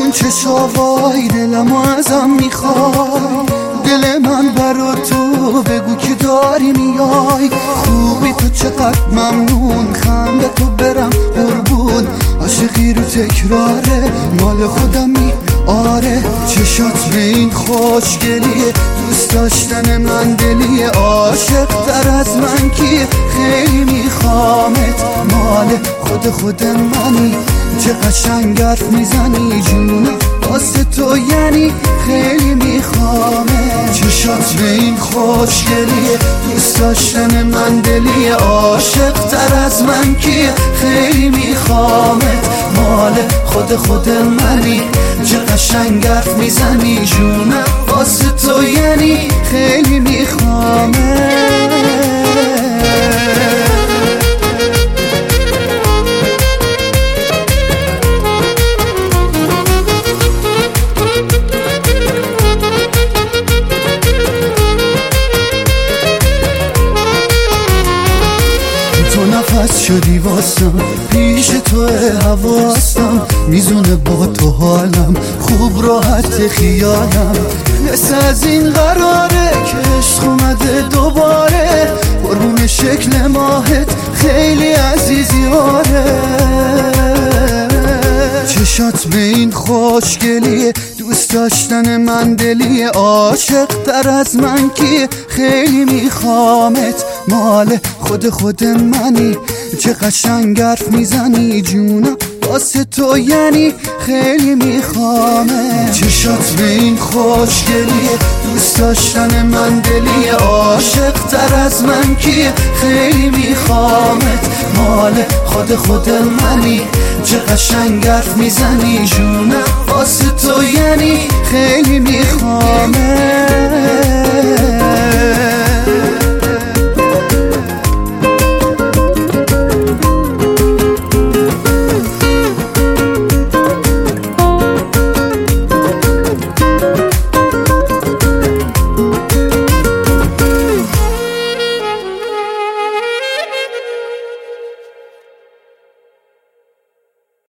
اون چشاوای دلمو ازم میخوای، دل من برا تو بگو که داری میای. خوبی تو چقدر ممنون، خنده تو برم قربون، عاشقی رو تکراره مال خودمی آره. چشات به این خوشگلیه، دوست داشتن من دلیه، عاشق تر از من کیه، خیلی میخوامت مال خود منی. چه قشنگ حرف میزنی جونم واسه تو یعنی خیلی میخوامت. چشات به این خوشگلیه، دوست داشتن من دلیه، عاشق تر از من کیه، خیلی میخوامت مال خود منی. چه قشنگ حرف میزنی جونم واسه تو یعنی خیلی میخوامت. تو نفس شدی واسم، پیش تو حواسم میزونه با تو حالم، خوب راحت خیالم. مثل از این قراره که عشق اومده دوباره، قربون شکل ماهت خیلی عزیزی آره. چشات به این خوشگلیه، دوست داشتن من دلیه، عاشق تر از من کیه، خیلی میخوامت مال خود منی. چه قشنگ حرف میزنی جونم واسه تو یعنی خیلی میخوامت. چشات به این خوشگلیه، دوست داشتن من دلیه، عاشق تر از من کیه، خیلی میخوامت مال خود منی. چه قشنگ حرف میزنی جونم واسه تو یعنی خیلی میخوامت.